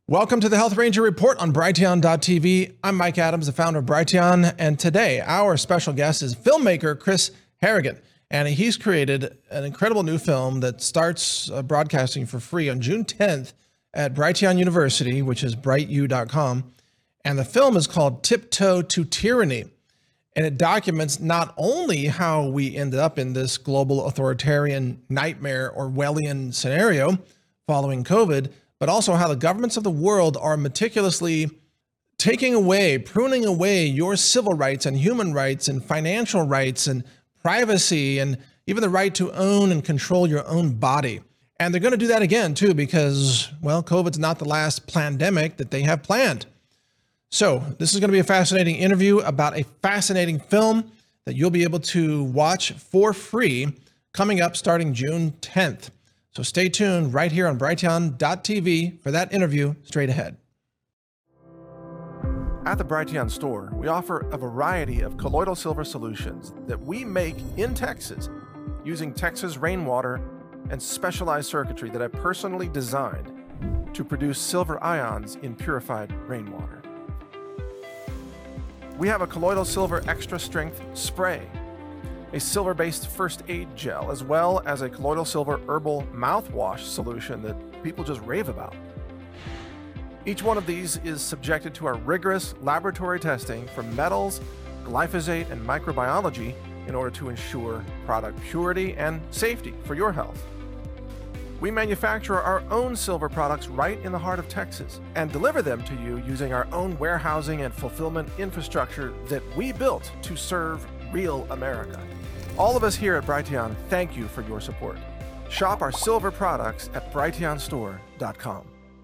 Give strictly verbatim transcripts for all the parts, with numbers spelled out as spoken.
Welcome to the Health Ranger Report on Brighteon dot T V. I'm Mike Adams, the founder of Brighteon, and today our special guest is filmmaker Chris Harrigan, and he's created an incredible new film that starts uh, broadcasting for free on June tenth at Brighteon University, which is bright u dot com, and the film is called Tiptoe to Tyranny, and it documents not only how we ended up in this global authoritarian nightmare Orwellian scenario following COVID, but also how the governments of the world are meticulously taking away, pruning away your civil rights and human rights and financial rights and privacy and even the right to own and control your own body. And they're going to do that again, too, because, well, COVID's not the last pandemic that they have planned. So this is going to be a fascinating interview about a fascinating film that you'll be able to watch for free coming up starting June tenth. So stay tuned right here on Brighteon dot T V for that interview straight ahead. At the Brighteon store, we offer a variety of colloidal silver solutions that we make in Texas using Texas rainwater and specialized circuitry that I personally designed to produce silver ions in purified rainwater. We have a colloidal silver extra strength spray, a silver-based first aid gel, as well as a colloidal silver herbal mouthwash solution that people just rave about. Each one of these is subjected to our rigorous laboratory testing for metals, glyphosate, and microbiology in order to ensure product purity and safety for your health. We manufacture our own silver products right in the heart of Texas and deliver them to you using our own warehousing and fulfillment infrastructure that we built to serve real America. All of us here at Brighteon thank you for your support. Shop our silver products at Brighteon store dot com.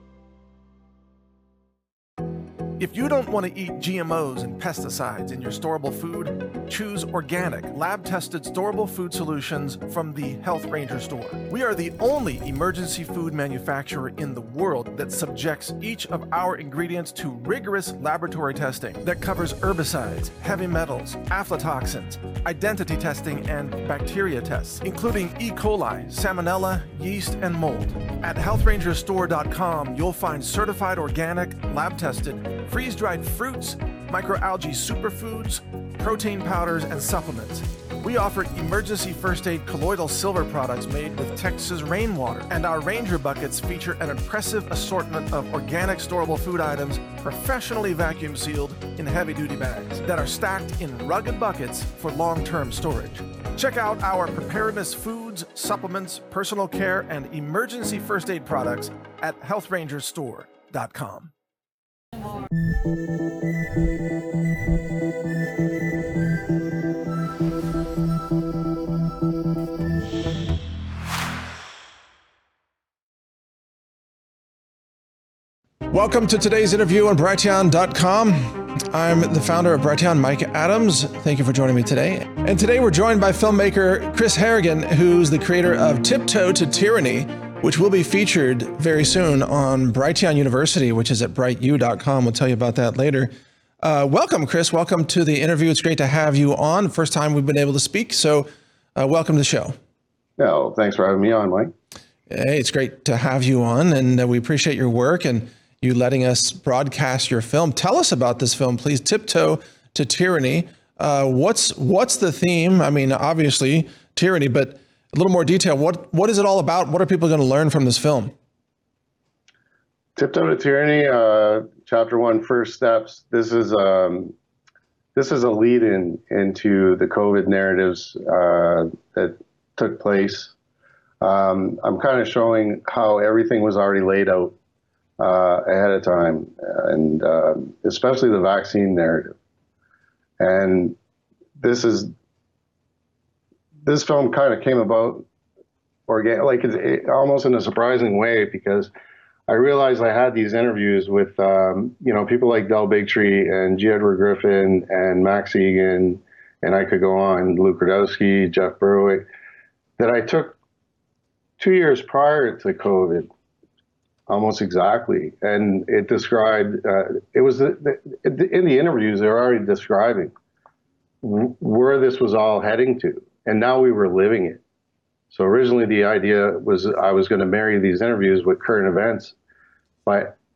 If you don't want to eat G M Os and pesticides in your storable food, choose organic, lab-tested storable food solutions from the Health Ranger store. We are the only emergency food manufacturer in the world that subjects each of our ingredients to rigorous laboratory testing that covers herbicides, heavy metals, aflatoxins, identity testing, and bacteria tests, including E. coli, salmonella, yeast, and mold. At Health Ranger store dot com, you'll find certified organic, lab-tested, freeze-dried fruits, microalgae superfoods, protein powders, and supplements. We offer emergency first aid colloidal silver products made with Texas rainwater, and our Ranger buckets feature an impressive assortment of organic storable food items professionally vacuum sealed in heavy-duty bags that are stacked in rugged buckets for long-term storage. Check out our preparedness foods, supplements, personal care, and emergency first aid products at Health Ranger store dot com. Welcome to today's interview on Brighteon dot com. I'm the founder of Brighteon, Mike Adams. Thank you for joining me today. And today we're joined by filmmaker Chris Harrigan, who's the creator of Tiptoe to Tyranny, which will be featured very soon on Brighteon University, which is at bright u dot com. We'll tell you about that later. Uh, welcome, Chris. Welcome to the interview. It's great to have you on. First time we've been able to speak, so uh, welcome to the show. No, thanks for having me on, Mike. Hey, it's great to have you on, and uh, we appreciate your work and you letting us broadcast your film. Tell us about this film, please. Tiptoe to Tyranny. Uh, what's what's the theme? I mean, obviously tyranny, but a little more detail. What what is it all about? What are people going to learn from this film? Tiptoe to Tyranny, uh, chapter one, first steps. This is um, this is a lead-in into the COVID narratives uh, that took place. Um, I'm kind of showing how everything was already laid out uh, ahead of time, and uh, especially the vaccine narrative. And this is this film kind of came about organic, like it, it, almost in a surprising way, because I realized I had these interviews with um, you know, people like Del Bigtree and G. Edward Griffin and Max Egan, and I could go on, Luke Rudowski, Jeff Berwick, that I took two years prior to COVID. Almost exactly, and it described. Uh, it was the, the, in the interviews they were already describing where this was all heading to, and now we were living it. So originally the idea was I was going to marry these interviews with current events, but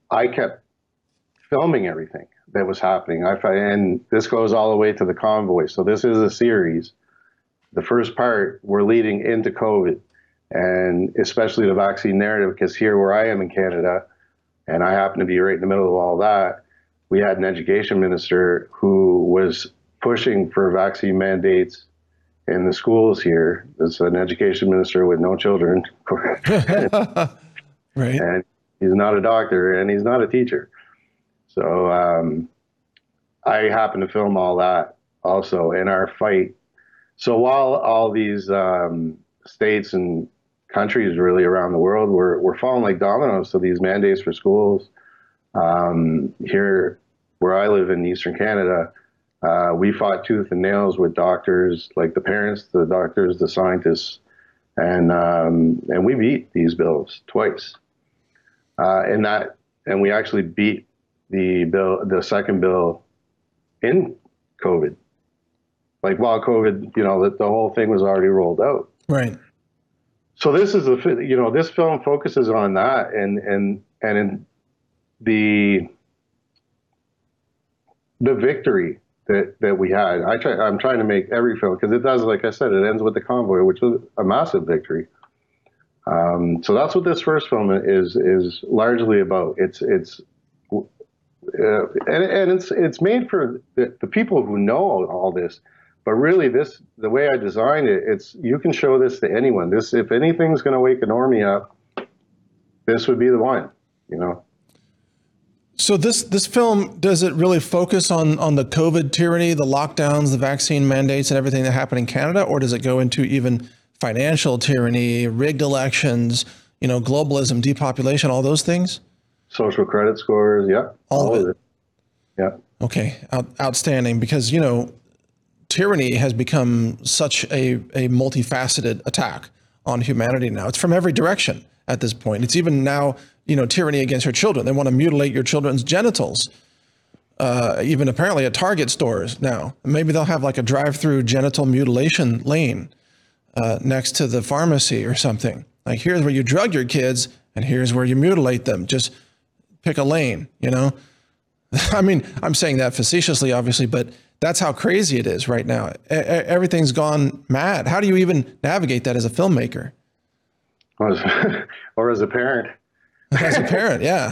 I kept filming everything that was happening. I and this goes all the way to the convoy. So this is a series. The first part, we're leading into COVID, and especially the vaccine narrative, because here where I am in Canada, and I happen to be right in the middle of all that, we had an education minister who was pushing for vaccine mandates in the schools here. It's an education minister with no children. Right. And he's not a doctor and he's not a teacher. So um, I happen to film all that also in our fight. So while all these um, states and countries really around the world were, were falling like dominoes to these mandates for schools, um, here where I live in Eastern Canada, uh, we fought tooth and nails with doctors, like the parents, the doctors, the scientists, and um, and we beat these bills twice. Uh, and that, and we actually beat the bill, the second bill, in COVID. Like while COVID, you know, the, the whole thing was already rolled out. Right. So this is a, you know, this film focuses on that, and and and in the the victory that that we had. I try. I'm trying to make every film, because it does, like I said, it ends with the convoy, which was a massive victory. Um, so that's what this first film is is largely about. It's it's uh, and and it's it's made for the, the people who know all this. But really, this the way I designed it, it's you can show this to anyone. This, if anything's going to wake a normie up, this would be the one. You know. So this this film, does it really focus on on the COVID tyranny, the lockdowns, the vaccine mandates, and everything that happened in Canada, or does it go into even financial tyranny, rigged elections, you know, globalism, depopulation, all those things? Social credit scores, yeah, all, all of, it. of it. Yeah. Okay, Out, outstanding. Because you know, tyranny has become such a a multifaceted attack on humanity now. It's from every direction at this point. It's even now, you know, tyranny against your children. They want to mutilate your children's genitals, uh, even apparently at Target stores now. Maybe they'll have like a drive-through genital mutilation lane uh, next to the pharmacy or something. Like, here's where you drug your kids and here's where you mutilate them. Just pick a lane, you know? I mean, I'm saying that facetiously, obviously, but that's how crazy it is right now. E- everything's gone mad. How do you even navigate that as a filmmaker? Or as, or as a parent. As a parent, yeah.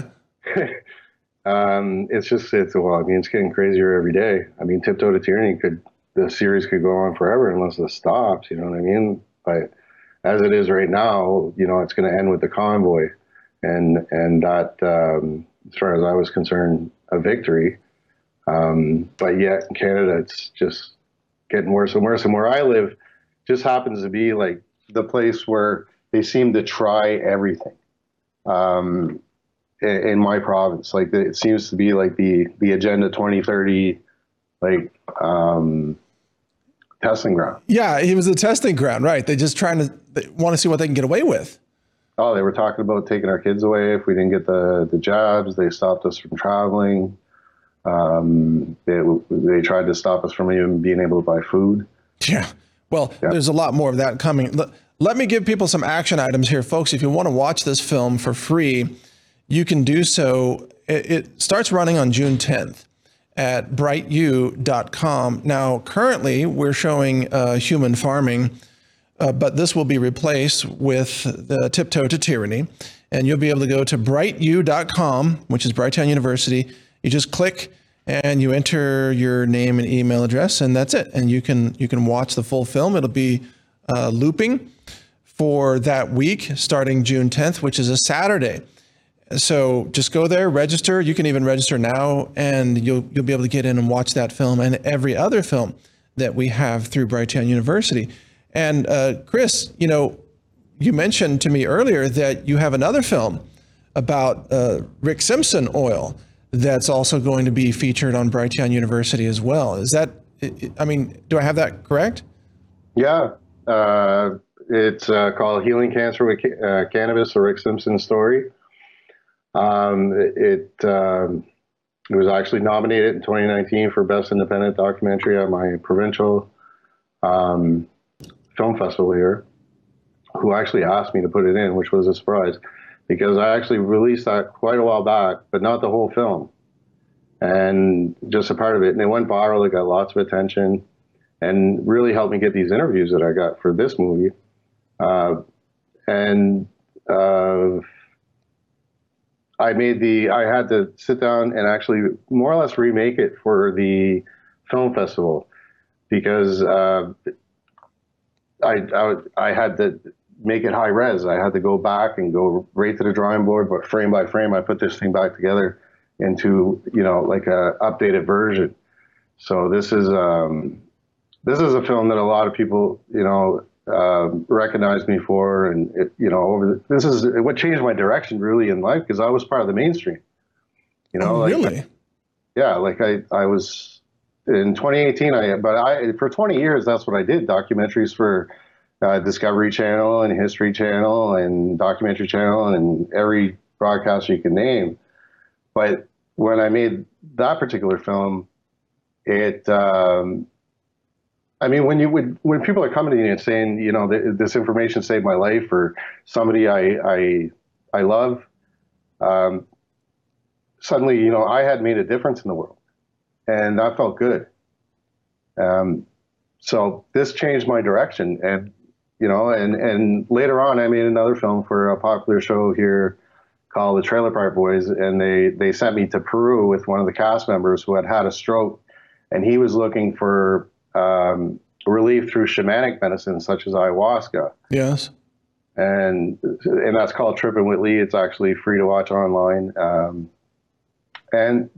um, it's just, it's, well, I mean, it's getting crazier every day. I mean, Tiptoe to Tyranny could, the series could go on forever unless it stops, you know what I mean? But as it is right now, you know, it's going to end with the convoy. And, and that, um, as far as I was concerned, a victory. Um, but yet in Canada, it's just getting worse and worse. And where I live just happens to be like the place where they seem to try everything. Um, in, in my province, like the, it seems to be like the, the Agenda twenty thirty, like, um, testing ground. Yeah. It was a testing ground, right? They just trying to, they want to see what they can get away with. Oh, they were talking about taking our kids away if we didn't get the, the jabs. They stopped us from traveling. Um, they, they tried to stop us from even being able to buy food. Yeah. Well, yeah. There's a lot more of that coming. Let, let me give people some action items here, folks. If you want to watch this film for free, you can do so. It, it starts running on June tenth at bright u dot com. Now, currently, we're showing uh, human farming, uh, but this will be replaced with the Tiptoe to Tyranny. And you'll be able to go to bright u dot com, which is Brighteon University. You just click and you enter your name and email address, and that's it. And you can you can watch the full film. It'll be uh, looping for that week starting June tenth, which is a Saturday. So just go there, register. You can even register now, and you'll you'll be able to get in and watch that film and every other film that we have through Brighteon University. And uh, Chris, you know, you mentioned to me earlier that you have another film about uh, Rick Simpson oil that's also going to be featured on Brighteon University as well. Is that, I mean, do I have that correct? Yeah. Uh, it's uh, called Healing Cancer with uh, Cannabis, a Rick Simpson story. Um, it, um, it was actually nominated in twenty nineteen for Best Independent Documentary at my provincial um, film festival here, who actually asked me to put it in, which was a surprise. because I actually released that quite a while back, but not the whole film, and just a part of it. And it went viral. It got lots of attention, and really helped me get these interviews that I got for this movie. Uh, and uh, I made the. I had to sit down and actually more or less remake it for the film festival, because uh, I, I I had to make it high res. I had to go back and go right to the drawing board, but frame by frame, I put this thing back together into, you know, like a updated version. So this is um, this is a film that a lot of people, you know, uh, recognize me for, and it, you know, over the, this is what changed my direction really in life, because I was part of the mainstream. You know, Oh, like, really? yeah, like I I was in twenty eighteen. I but I for twenty years that's what I did, documentaries for Uh, Discovery Channel and History Channel and Documentary Channel and every broadcaster you can name. But when I made that particular film, it, um, I mean, when you would, when people are coming to you and saying, you know, this information saved my life, or somebody I, I, I love, um, suddenly, you know, I had made a difference in the world, and that felt good. Um, so this changed my direction, and you know, and, and later on, I made another film for a popular show here called The Trailer Park Boys, and they, they sent me to Peru with one of the cast members who had had a stroke, and he was looking for um, relief through shamanic medicine such as ayahuasca. Yes. And and that's called Trippin' with Lee. It's actually free to watch online. Um, and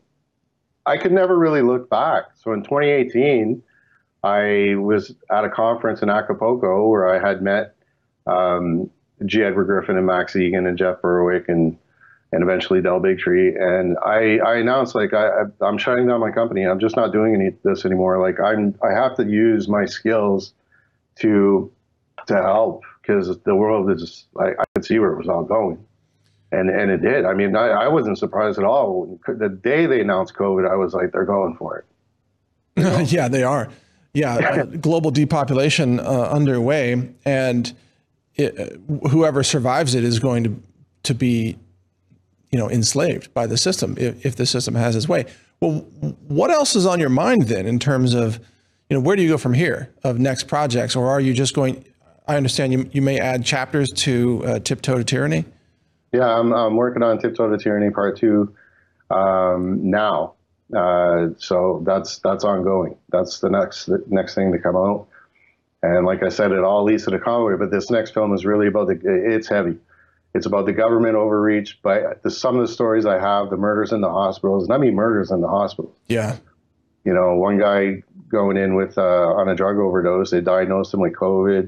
I could never really look back. So in twenty eighteen, I was at a conference in Acapulco where I had met um, G. Edward Griffin and Max Egan and Jeff Berwick and and eventually Del Bigtree. And I, I announced, like, I, I'm shutting down my company. I'm just not doing any this anymore. Like, I'm I have to use my skills to to help, because the world is, I, I could see where it was all going. And and it did. I mean, I, I wasn't surprised at all. The day they announced COVID, I was like, they're going for it. You know? Yeah, they are. Yeah, uh, global depopulation uh, underway, and it, whoever survives it is going to to be, you know, enslaved by the system if, if the system has its way. Well, what else is on your mind then in terms of, you know, where do you go from here of next projects, or are you just going? I understand you you may add chapters to uh, Tiptoe to Tyranny. Yeah, I'm I'm working on Tiptoe to Tyranny Part Two um, now. Uh, so that's that's ongoing. That's the next the next thing to come out. And like I said, it all leads to the convoy. But this next film is really about the. It's heavy. It's about the government overreach. But the, some of the stories I have, the murders in the hospitals, and I mean murders in the hospitals. Yeah. You know, one guy going in with uh, on a drug overdose. They diagnosed him with COVID,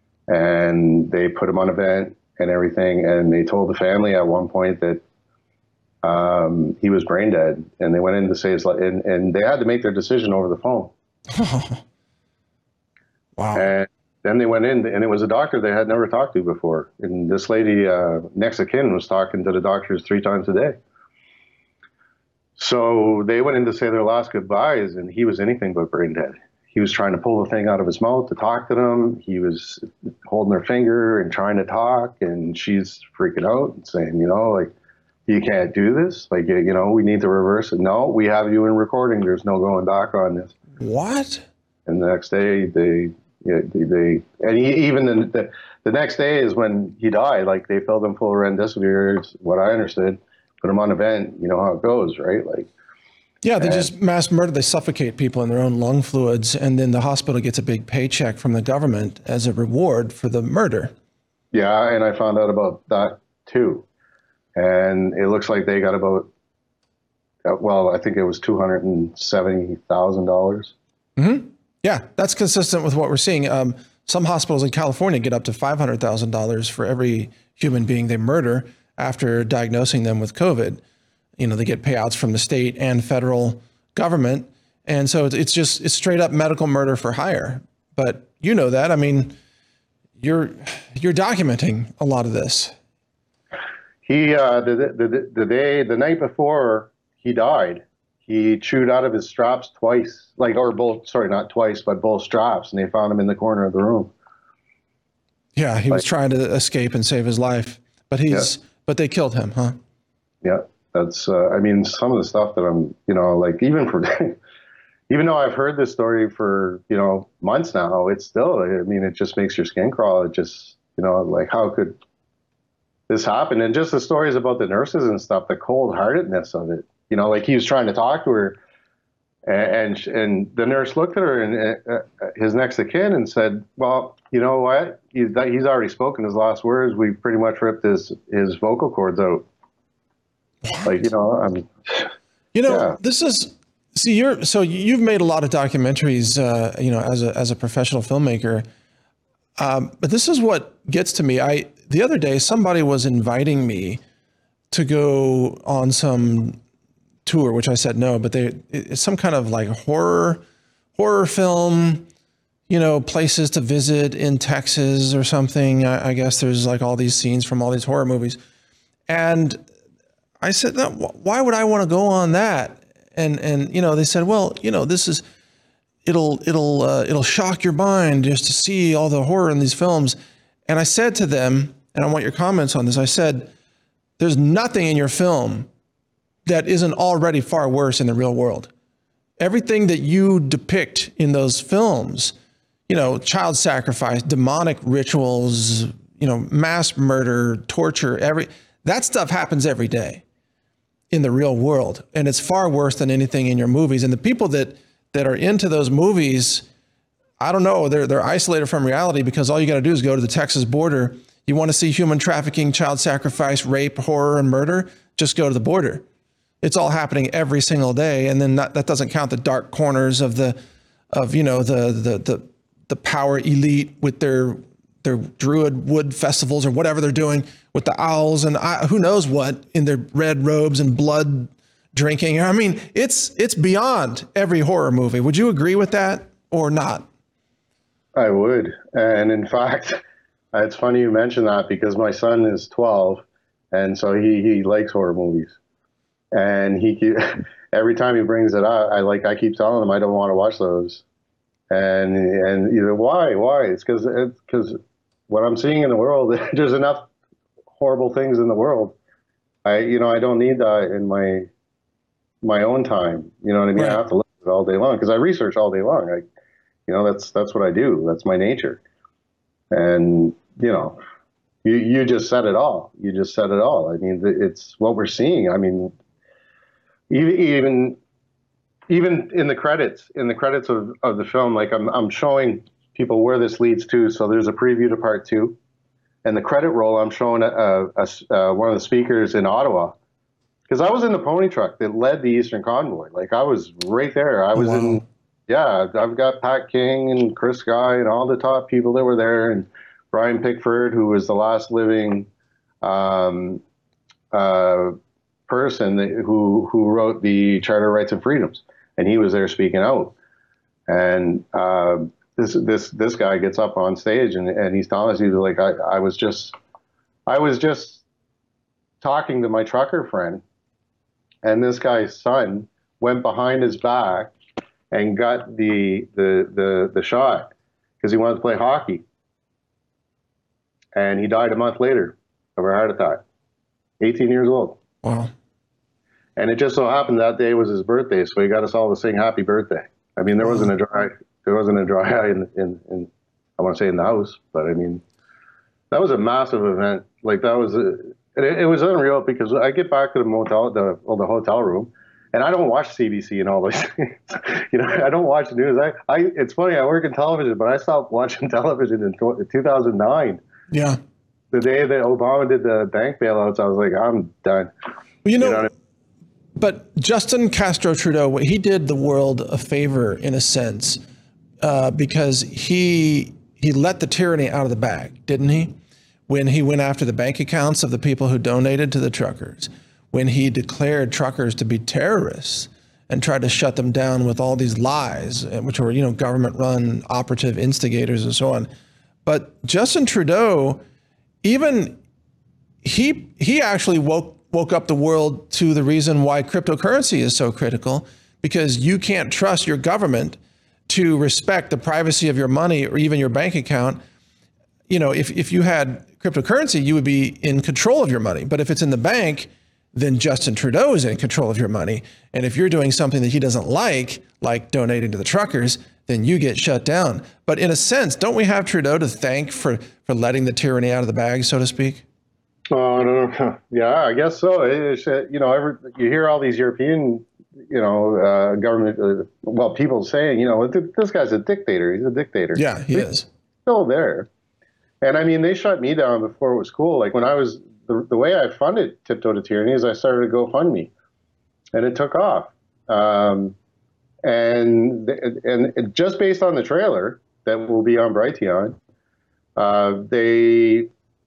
and they put him on a vent and everything. And they told the family at one point that Um, he was brain dead, and they went in to say his life, and, and they had to make their decision over the phone. Wow. And then they went in, and it was a doctor they had never talked to before. And this lady, uh, next of kin, was talking to the doctors three times a day. So they went in to say their last goodbyes, and he was anything but brain dead. He was trying to pull the thing out of his mouth to talk to them. He was holding her finger and trying to talk, and she's freaking out and saying, you know, like, you can't do this. Like, you know, we need to reverse it. No, we have you in recording. There's no going back on this. What? And the next day, they, yeah, they, they and he, even the, the the next day is when he died. Like, they filled him full of remdesivir, is what I understood. Put him on a vent. You know how it goes, right? Like, yeah, they and, just mass murder. They suffocate people in their own lung fluids, and then the hospital gets a big paycheck from the government as a reward for the murder. Yeah, and I found out about that too. And it looks like they got about, well, I think it was two hundred seventy thousand dollars. Mm-hmm. Yeah, that's consistent with what we're seeing. Um, some hospitals in California get up to five hundred thousand dollars for every human being they murder after diagnosing them with COVID. You know, they get payouts from the state and federal government. And so it's just, it's straight up medical murder for hire. But you know that, I mean, you're, you're documenting a lot of this. He, uh, the, the, the day, the night before he died, he chewed out of his straps twice, like, or both, sorry, not twice, but both straps, and they found him in the corner of the room. Yeah, he was like, trying to escape and save his life, but he's, But they killed him, huh? Yeah, that's. Uh, I mean, some of the stuff that I'm, you know, like even for, even though I've heard this story for you know months now, it's still. I mean, it just makes your skin crawl. It just, you know, like how could this happen? And just the stories about the nurses and stuff, the cold-heartedness of it. You know, like he was trying to talk to her, and and, and the nurse looked at her and uh, his next of kin and said, "Well, you know what? He's he's already spoken his last words. We've pretty much ripped his his vocal cords out." What? Like, you know, I'm. You know, yeah. this is see you're so you've made a lot of documentaries, uh, you know, as a as a professional filmmaker. Um, but this is what gets to me. I the other day somebody was inviting me to go on some tour, which I said no, but they it's some kind of like horror horror film, you know, places to visit in Texas or something. I, I guess there's like all these scenes from all these horror movies. And I said, no, why would I want to go on that? And, and, you know, they said, well, you know, this is, it'll, it'll, uh, it'll shock your mind just to see all the horror in these films. And I said to them, and I want your comments on this. I said, there's nothing in your film that isn't already far worse in the real world. Everything that you depict in those films, you know, child sacrifice, demonic rituals, you know, mass murder, torture, every, that stuff happens every day in the real world. And it's far worse than anything in your movies. And the people that, that are into those movies, I don't know, they're, they're isolated from reality because all you got to do is go to the Texas border. You want to see human trafficking, child sacrifice, rape, horror, and murder, just go to the border. It's all happening every single day. And then that, that doesn't count the dark corners of the, of, you know, the, the, the, the power elite with their, their Druid wood festivals or whatever they're doing with the owls and I, who knows what in their red robes and blood drinking. I mean, it's, it's beyond every horror movie. Would you agree with that or not? I would. And in fact, it's funny you mention that because my son is twelve and so he, he likes horror movies. And he every time he brings it up, I like I keep telling him I don't want to watch those. And and you know why? Why? It's because it's because what I'm seeing in the world, there's enough horrible things in the world. I you know I don't need that in my my own time. You know what I mean? Right. I have to look at it all day long because I research all day long. I you know that's that's what I do. That's my nature. And you know, you you just said it all. You just said it all. I mean, it's what we're seeing. I mean, even even even in the credits, in the credits of, of the film, like I'm I'm showing people where this leads to. So there's a preview to part two, and the credit roll. I'm showing a, a, a uh, one of the speakers in Ottawa, because I was in the pony truck that led the Eastern Convoy. Like I was right there. I was wow. in. Yeah, I've got Pat King and Chris Guy and all the top people that were there, and Brian Pickford, who was the last living um, uh, person that, who who wrote the Charter of Rights and Freedoms, and he was there speaking out. And uh, this this this guy gets up on stage and, and he's telling us, he's like, I, I was just I was just talking to my trucker friend, and this guy's son went behind his back and got the the the, the shot because he wanted to play hockey. And he died a month later of a heart attack, eighteen years old. Wow. And it just so happened that day was his birthday, so he got us all to sing happy birthday. I mean, there wow. wasn't a dry there wasn't a dry eye in, in, in I want to say in the house, but I mean, that was a massive event. Like that was a, it, it was unreal because I get back to the motel, the well, the hotel room, and I don't watch C B C and all those things. You know, I don't watch the news. I, I it's funny, I work in television, but I stopped watching television in two thousand nine. Yeah. The day that Obama did the bank bailouts, I was like, I'm done. Well, you know, you know what I mean? But Justin Castro Trudeau, he did the world a favor in a sense, uh, because he he let the tyranny out of the bag, didn't he? When he went after the bank accounts of the people who donated to the truckers, when he declared truckers to be terrorists and tried to shut them down with all these lies, which were, you know, government-run operative instigators and so on. But Justin Trudeau, even he he actually woke woke up the world to the reason why cryptocurrency is so critical, because you can't trust your government to respect the privacy of your money or even your bank account. you know, if, if you had cryptocurrency, you would be in control of your money. But if it's in the bank, then Justin Trudeau is in control of your money. And if you're doing something that he doesn't like, like donating to the truckers, then you get shut down. But in a sense, don't we have Trudeau to thank for, for letting the tyranny out of the bag, so to speak? Oh, I don't know. Yeah, I guess so. It's, uh, you know, every, you hear all these European, you know, uh, government, uh, well, people saying, you know, this guy's a dictator. He's a dictator. Yeah, he He's is. Still there. And I mean, they shut me down before it was cool. Like when I was, the, the way I funded Tiptoe to Tyranny is I started a GoFundMe, and it took off. Um, and and it, just based on the trailer that will be on Brighteon, uh, they,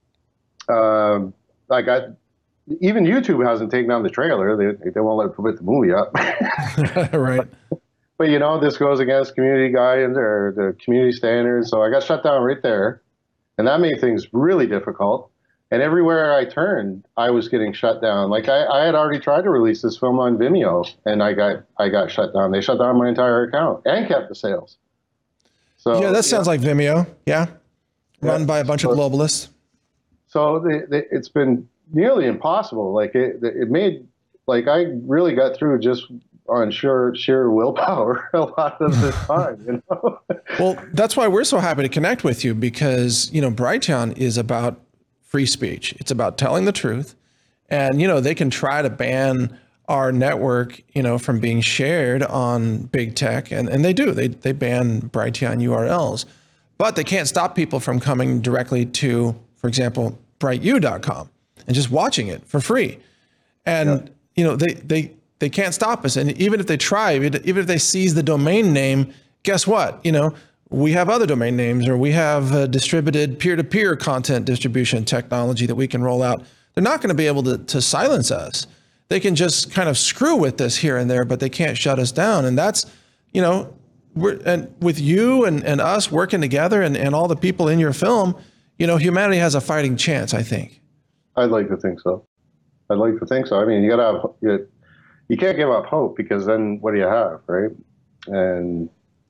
um, I got, even YouTube hasn't taken down the trailer. They, they won't let it put the movie up. Right. But, but, you know, this goes against community guidelines or the community standards. So I got shut down right there. And that made things really difficult. And everywhere I turned, I was getting shut down. Like I, I had already tried to release this film on Vimeo, and I got I got shut down. They shut down my entire account and kept the sales. So yeah, that sounds yeah. like Vimeo. Yeah, run Yeah. by a bunch so, of globalists. So they, they, it's been nearly impossible. Like it, it made like I really got through just on sheer sheer willpower a lot of the time. You know. Well, that's why we're so happy to connect with you, because, you know, Brighteon is about free speech. It's about telling the truth. And, you know, they can try to ban our network, you know, from being shared on big tech. And, and they do. They, they ban Brighteon U R Ls. But they can't stop people from coming directly to, for example, bright u dot com and just watching it for free. And, yeah. you know, they, they, they can't stop us. And even if they try, even if they seize the domain name, guess what? You know, we have other domain names, or we have uh, distributed peer-to-peer content distribution technology that we can roll out. They're not going to be able to, to silence us. They can just kind of screw with us here and there, but they can't shut us down. And that's, you know, we're, and with you and, and us working together and, and all the people in your film, you know, humanity has a fighting chance, I think. I'd like to think so. I'd like to think so. I mean, you got to have, you, you can't give up hope, because then what do you have, right? And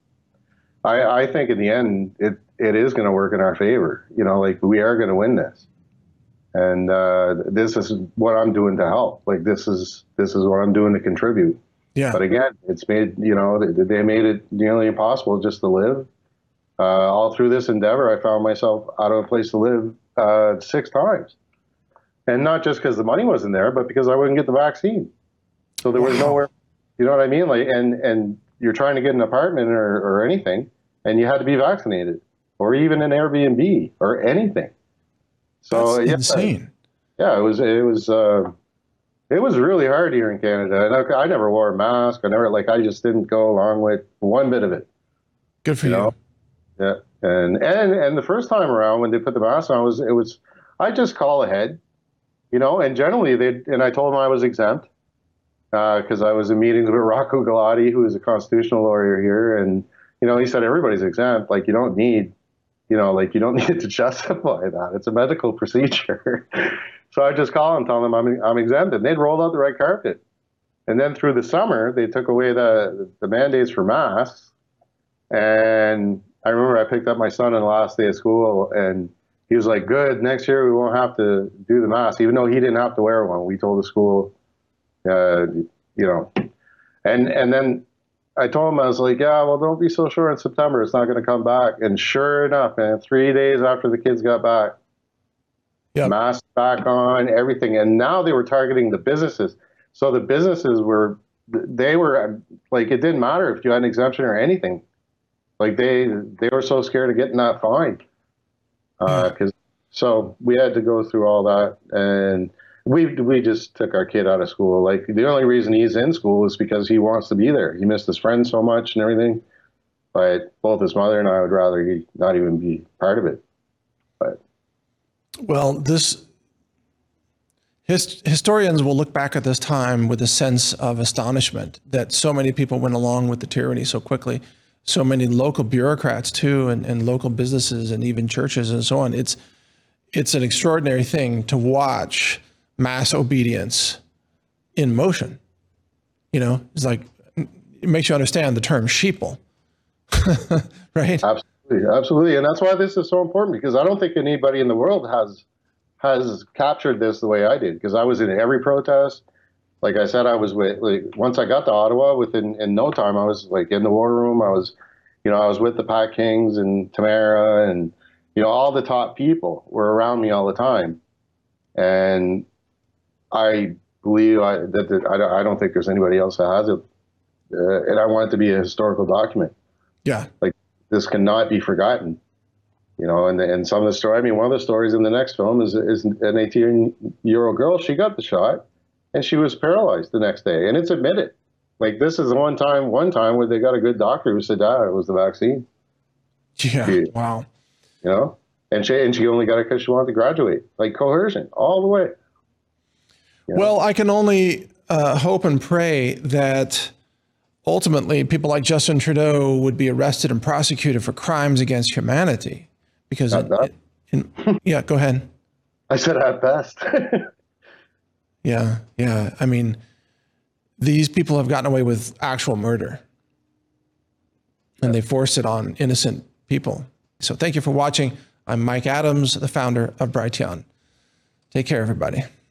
I, I think in the end, it, it is going to work in our favor. You know, like we are going to win this. And uh, this is what I'm doing to help. Like this is, this is what I'm doing to contribute. Yeah. But again, it's made, you know, they, they made it nearly impossible just to live. Uh, all through this endeavor, I found myself out of a place to live uh, six times. And not just because the money wasn't there, but because I wouldn't get the vaccine. So there was nowhere, you know what I mean? Like, and, and you're trying to get an apartment or, or anything, and you had to be vaccinated, or even an Airbnb or anything. So that's yeah, insane. Yeah, it was, it was, uh, it was really hard here in Canada. And I, I never wore a mask. I never, like, I just didn't go along with one bit of it. Good for you. you. Know? Yeah. And, and, and the first time around when they put the mask on, was, it was, I just call ahead, you know, and generally they, and I told them I was exempt. Because uh, I was in meetings with Rocco Galati, who is a constitutional lawyer here, and you know he said everybody's exempt. Like you don't need, you know, like you don't need to justify that. It's a medical procedure. So I just call and tell them I'm I'm exempt, and they'd rolled out the red carpet. And then through the summer, they took away the the mandates for masks. And I remember I picked up my son on the last day of school, and he was like, "Good, next year we won't have to do the mask," even though he didn't have to wear one. We told the school. Uh, you know, and and then I told him, I was like, yeah, well, don't be so sure in September. It's not going to come back. And sure enough, man, three days after the kids got back, yep. masks back on, everything. And now they were targeting the businesses. So the businesses were, they were like, it didn't matter if you had an exemption or anything. Like they they were so scared of getting that fine. Uh, cause, so we had to go through all that. And We we just took our kid out of school. Like the only reason he's in school is because he wants to be there. He missed his friends so much and everything. But both his mother and I would rather he not even be part of it. But well, this his, historians will look back at this time with a sense of astonishment that so many people went along with the tyranny so quickly. So many local bureaucrats too, and, and local businesses and even churches and so on. It's it's an extraordinary thing to watch mass obedience in motion. You know, it's like, it makes you understand the term sheeple, right? Absolutely, and that's why this is so important, because I don't think anybody in the world has has captured this the way I did, because I was in every protest. Like I said, I was with, like, once I got to Ottawa, within in no time, I was like in the war room. I was, you know, I was with the Pat Kings and Tamara, and you know, all the top people were around me all the time, and I believe I, that, that I, don't, I don't think there's anybody else that has it, uh, and I want it to be a historical document. Yeah, like this cannot be forgotten. You know, and and some of the story. I mean, one of the stories in the next film is is an eighteen-year-old girl. She got the shot, and she was paralyzed the next day, and it's admitted. Like, this is the one time, one time where they got a good doctor who said, "Ah, it was the vaccine." Yeah. She, wow. You know, and she and she only got it because she wanted to graduate. Like, coercion all the way. You know? Well, I can only uh, hope and pray that ultimately people like Justin Trudeau would be arrested and prosecuted for crimes against humanity. Because, it, it, in, yeah, go ahead. I said at best. yeah, yeah. I mean, these people have gotten away with actual murder, and they forced it on innocent people. So thank you for watching. I'm Mike Adams, the founder of Brighteon. Take care, everybody.